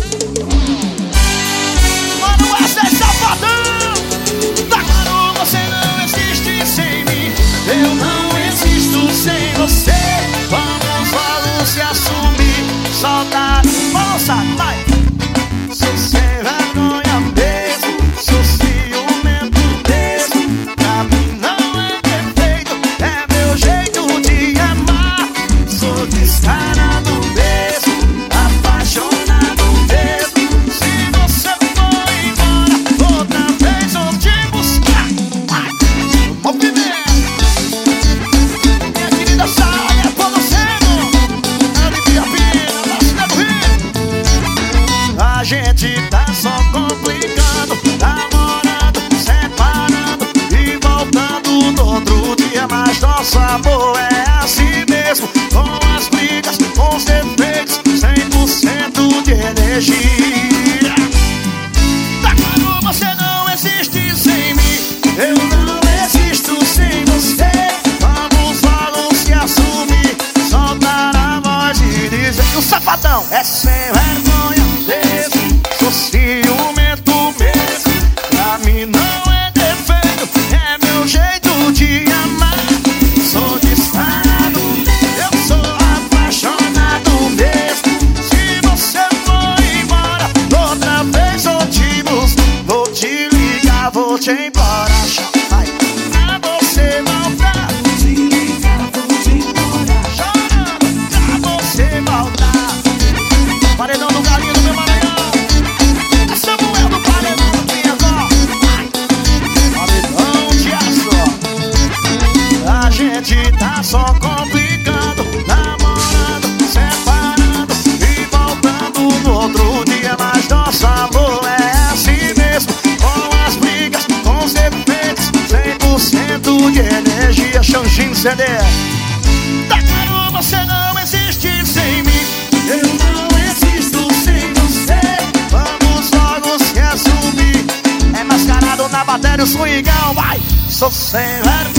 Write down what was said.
Mano, essa é safadão. Tá claro, você não existe sem mim. Eu não existo sem você. Vamos logo se assumir. Solta, moça, vai. Sou sem vergonha mesmo. Sou ciumento mesmo. Pra mim não é defeito, é meu jeito de amar. Sou descarado mesmo, apaixonado mesmo. Se você for embora, outra vez vou te buscar. Movimento. Minha querida Saia, Poloceno, Olivia Pina, Marcelo Rio. A gente tá só complicando, namorando, separando e voltando no outro dia. Mas nosso amor é assim mesmo, com as brigas, com os defeitos, 100% de energia. Tá claro, você não existe sem mim. Eu não existo sem você. Vamos logo se assumir, soltar a voz e dizer que o safadão é sem vergonha mesmo. Sou ciumento mesmo. Pra mim não é defeito, é meu jeito de amar. Sou descarado, eu sou apaixonado mesmo. Se você for embora, outra vez eu te busco. Vou te ligar, vou te embora. Vai, pra você voltar. Te ligar, vou te embora. Chorando, pra você voltar. Paredão do galinho do meu Maranhão. É Samuel do paredão do Pinhazó. Paredão de aço. A gente tá só complicando, namorando, separando e voltando no outro dia. Mas nosso amor é assim mesmo, com as brigas, com os defeitos, 100% de energia. Xanjinho CD. Tá claro, você não existe sem mim. Eu não existo sem você. Vamos logo se assumir. É mascarado na bateria, o swingão, vai. Sou sem vergonha.